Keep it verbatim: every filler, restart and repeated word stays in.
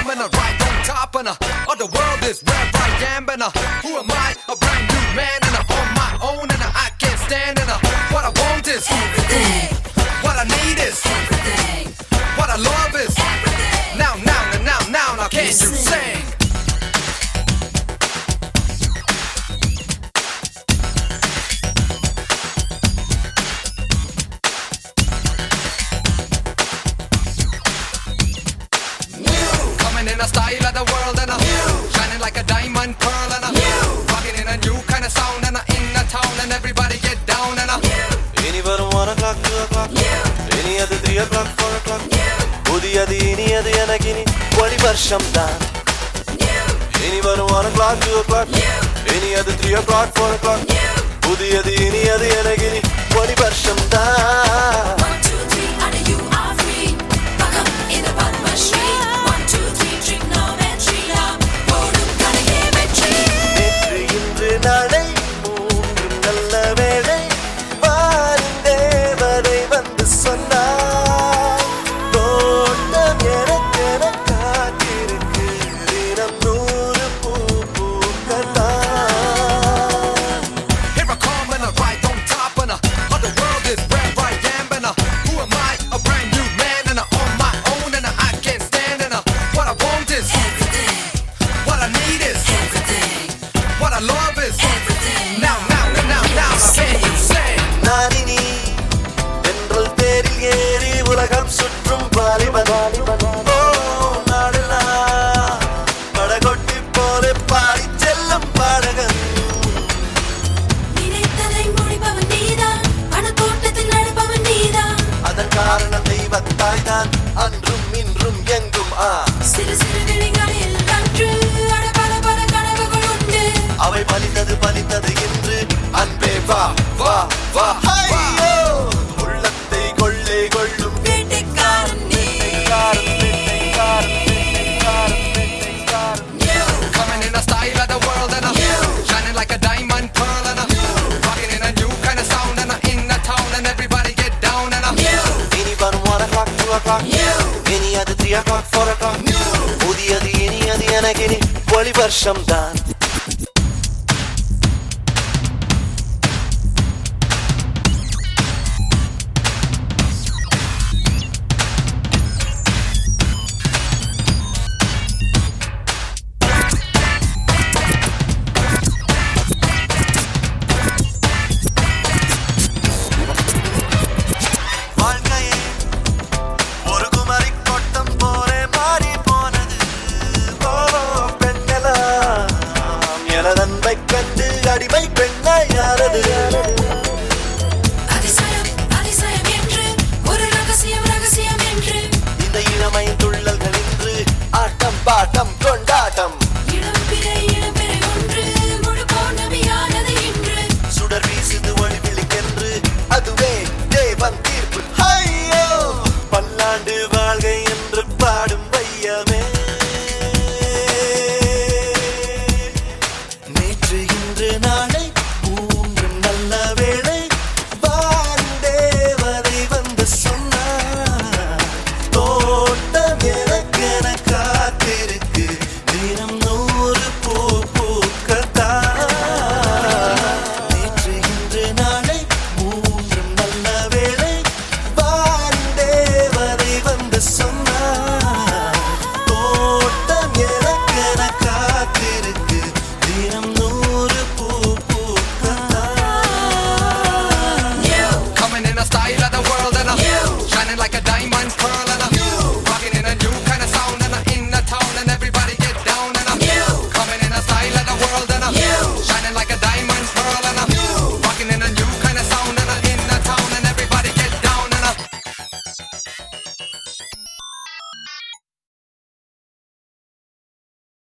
coming uh, right on top and uh, of the world is where I am and uh, who am I? A brand new man and uh, on my own and uh, I can't stand and uh, what I want is everything. What I need is everything. What I love is everything. Now, now, now, now, now, now can you sing? In a style of the world and a new. Shining like a diamond pearl and a new. Rocking in a new kind of sound and a in a town and everybody get down and a new. Any but one o'clock, two o'clock, new. Any other three o'clock, four o'clock, new. Udiyadi, any other yanagini, wali varsham dan. Any but one o'clock, two o'clock, new. Any other three o'clock, four o'clock, new. Udiyadi, any other yanagini, wali varsham dan. One, two, three, and you are free. Welcome in the Padma Shri. நாளை மூன்று நல்ல வேளை வாரும் தேவதை வந்து சொன்னார் தோட்டம் எனக்கென காத்திருக்கு தினம் நூறு பூ பூக்கத்தான். Here I come and I right on top and uh, of the world is where I am and uh, who am I? A brand new man and uh, on my own and uh, I can't stand and uh, what I want is everything. What I need is everything. What I love is everything. Now, now, now, now, now, can you sing? நானினி தென்றல் தேரில் ஏறி உலகம் சுற்றும் வாலிபன் ஓ நாடெல்லாம் படகொட்டி போல பாடி செல்லும் பாடகன். நினைத்ததை முடிப்பவன் நீதான், பணத்தோட்டத்தில் நடப்பவன் நீதான். அதன் காரணம் தெய்வத்தாய் தான் அன்றும் இன்றும் எங்கும் ஆ சிறு சிறு விழிகளில் அன்று அட பல பல கனவுகள் உண்டு. அவை பலித்தது பலித்தது என்று அன்பே வா வா வா ஐயோ உள்ளத்தை கொள்ளை கொள்ளும் வேட்டைக்காரன் நீ. Coming in a style of the world and a shining like a diamond pearl and a rocking in a new kind of sound and a in a town and everybody get down and a இனி வரும் one o'clock, two o'clock, இனி அது three o'clock, four o'clock, புதியது இனி அது எனக்கு இனி ஒளி வருஷம் தான். அன்பை கண்டு அடிமை பெண்ணாய் யாரது? அதிசயம் அதிசயம் என்று ஒரு ரகசியம் ரகசியம் என்று இந்த இளமை துள்ளல்கள் என்று ஆட்டம் பாட்டம்